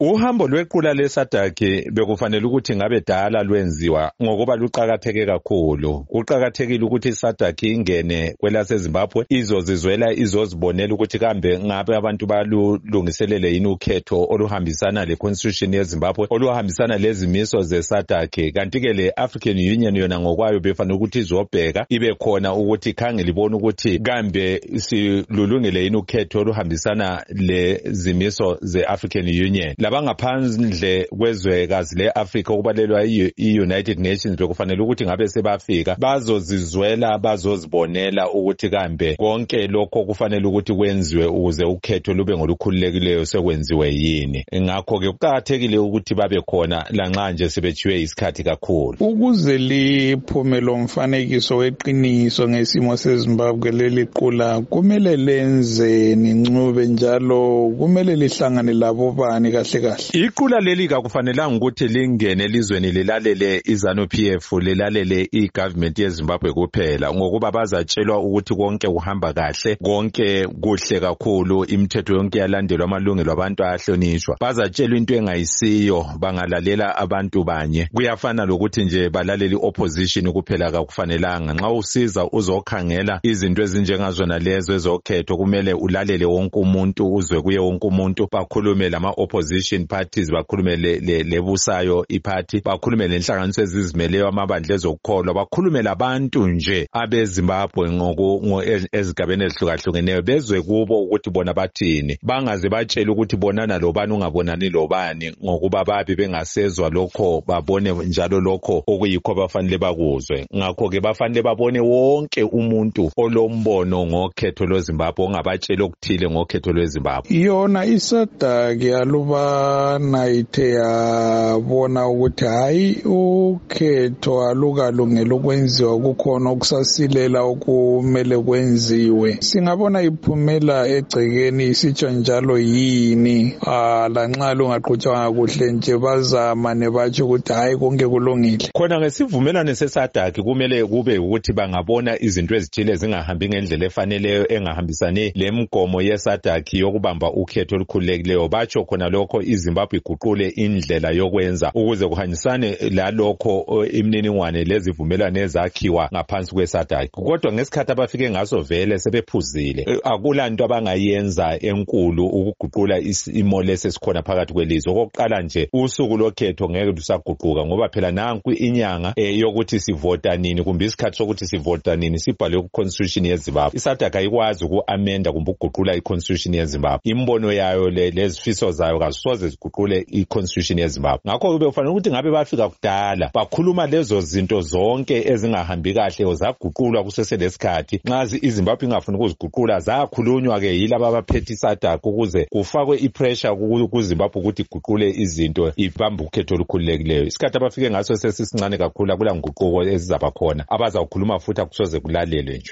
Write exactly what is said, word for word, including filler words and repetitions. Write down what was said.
Uhambo lwequla leSADC bekufanele ukuthi ngabe dala lwenziwa ngokuba luqhakatheke kakhulu. Kuqhakathekile ukuthi iSADC ingene kwelaseZimbabwe izozizwela izozibonela ukuthi kambe ngabe abantu balungiselele yini ukhetho oluhambisana leConstitution yeZimbabwe oluhambisana lezimiso zeSADC. Kanti ke le African Union yona ngokwayo befanele ukuthi izobheka ibe khona ukuthi khangele ibone ukuthi kambe silulungile yini ukhetho oluhambisana lezimiso zeAfrican Union. Labangaphandle kwezwekazi leAfrica okubalelwa i-United Nations bekufanele ukuthi ngabe sebafika bazozizwela bazozibonela ukuthi kambe konke lokho kufanele ukuthi kwenziwe ukuze ukhetho lube ngolukhululekileyo sekwenziwe yini. Ngakho ke kuqhakathekile ukuthi babe khona lanxa nje sebechiwe isikhathi kakhulu. Ukuze liphume lo mfanekiso weqiniso ngesimo seZimbabwe leli qula kumele lenze nincube njalo kumele lihlangane labo bani kahle kahle. Iqula leli akufanelanga ukuthi lingene elizweni lilalele iZANU-P F lilalele igovernment yeZimbabwe kuphela ngokuba bazatshelwa ukuthi konke kuhamba kahle konke kuhle kakhulu imithetho yonke yalandelwa amalungelo abantu ahlonishwa. Bazatshelwa into engayisiyo bangalalela abantu banye. Kuyafana lokuthi nje balaleli opposition kuphela akufanelanga. Nxa usiza uzokhangela izinto ezinjengazona lezo ezokhetho kumele ulalele wonke umuntu uzwe kuye wonke umuntu bakhulume lama opposition parties bakhulume lebusayo iparty bakhulume lenhlanganiso ezizimeleyo amabandla ezokukholwa bakhulume labantu nje abeZimbabwe ngoko ezigabeni ezihlukahlukeneyo bezwe kubo ukuthi bona bathini bangaze batshela ukuthi bonana lobani ungabonani lobani ngokuba babi bengasezwa lokho babone njalo lokho okuyikho bafanele bakuzwe. Ngakho ke bafanele babone wonke umuntu olombono ngokhetho lweZimbabwe ongabatshela okuthile ngokhetho lweZimbabwe. Yona iSADC yalubana ithe yabona ukuthi hayi ukhetho alukalungela ukwenziwa kukhona okusasilela okumele kwenziwe. Singabona iphumela egcekeni isitsho njalo yini lanxa lungaqhutshwanga kuhle nje bazama nebatsho ukuthi hayi konke kulungile. Khona ngesivumelane seSADC kumele kube ukuthi bangabona izinto ezithile zingahambi ngendlela efaneleyo engahambisani lemgomo yeSADC yokubamba ukhetho olukhululekileyo batsho khona lokho iZimbabwe iguqule indlela yokwenza ukuze kuhanyisane lalokho imininingwane lezivumelane ezakhiwa ngaphansi kweSADC. Kodwa ngesikhathi abafike ngaso vele sebephuzile akulanto abangayenza enkulu ukuguqula isimo lesesikhona phakathi kwelizwe. Okokuqala nje usuku lokhetho ngeke lusaguquka ngoba phela nanku inyanga yokuthi sivota nini kumbe isikhathi sokuthi sivota nini sibhalwe kuConstitution yeZimbabwe. iSADC ayikwazi ukuamenda kumbe ukuguqula iConstitution yeZimbabwe. Imbono yayo lezifiso zayo kasoze ziguqule iConstitution yeZimbabwe. Ngakho kube kufanele ukuthi ngabe bafika kudala bakhuluma lezo zinto zonke ezingahambi kahle zaguqulwa kuseselesikhathi. Nxa iZimbabwe ingafuni ukuziguqula zakhulunywa ke yilabo abaphethe iSADC ukuze kufakwe ipressure kuZimbabwe ukuthi iguqule izinto ibambe ukhetho olukhululekileyo. Isikhathi abafike ngaso sesisincane kakhulu akula nguquko ezizaba khona abazawukhuluma futhi akusoze kulalelwe nje.